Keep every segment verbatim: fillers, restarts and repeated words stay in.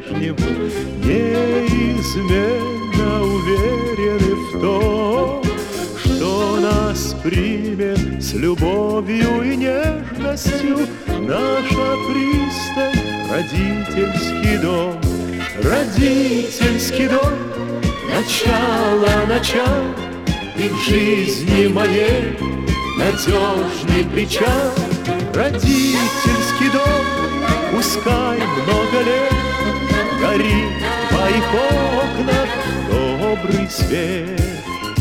прежним, неизменно уверены в том, что нас примет с любовью и нежностью наша пристань, родительский дом. Родительский дом, начало, начало, и в жизни моей надежный причал. Родительский дом, пускай много лет горит в твоих окнах добрый свет.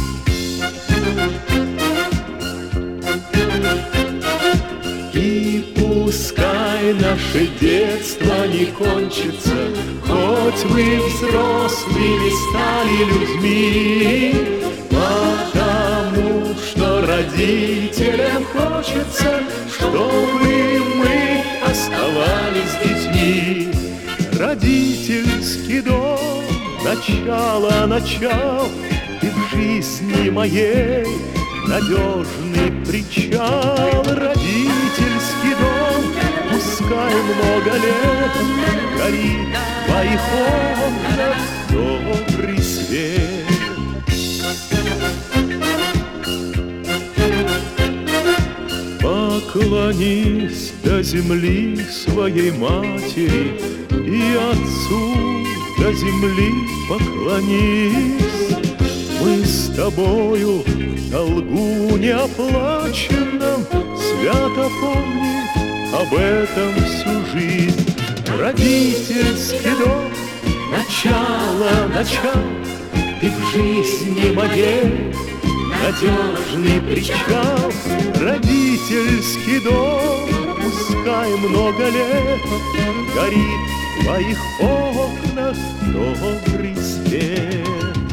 И пускай наше детство не кончится, хоть вы взрослыми стали людьми, потому что родителям хочется, чтобы мы оставались детьми. Родительский дом, начало, начал, и в жизни моей надежный причал. Родительский дом, пускай много лет горит в твоих окнах добрый свет. Поклонись до земли своей матери, и отцу до земли поклонись. Мы с тобою в долгу неоплаченном свято помни об этом всю жизнь. Родительский дом, начало, начало, и в жизни моей надежный причал. Родительский дом, пускай много лет горит в твоих окнах добрый свет.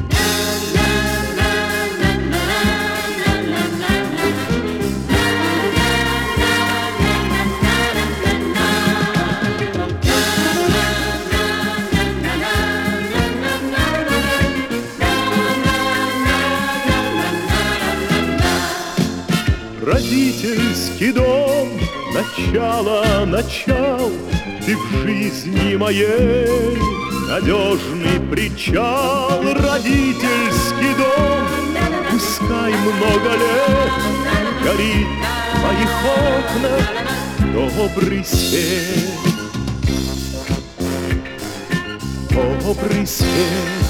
Родительский дом, начало, начал, ты в жизни моей надежный причал. Родительский дом, пускай много лет горит в твоих окнах добрый свет. Добрый свет.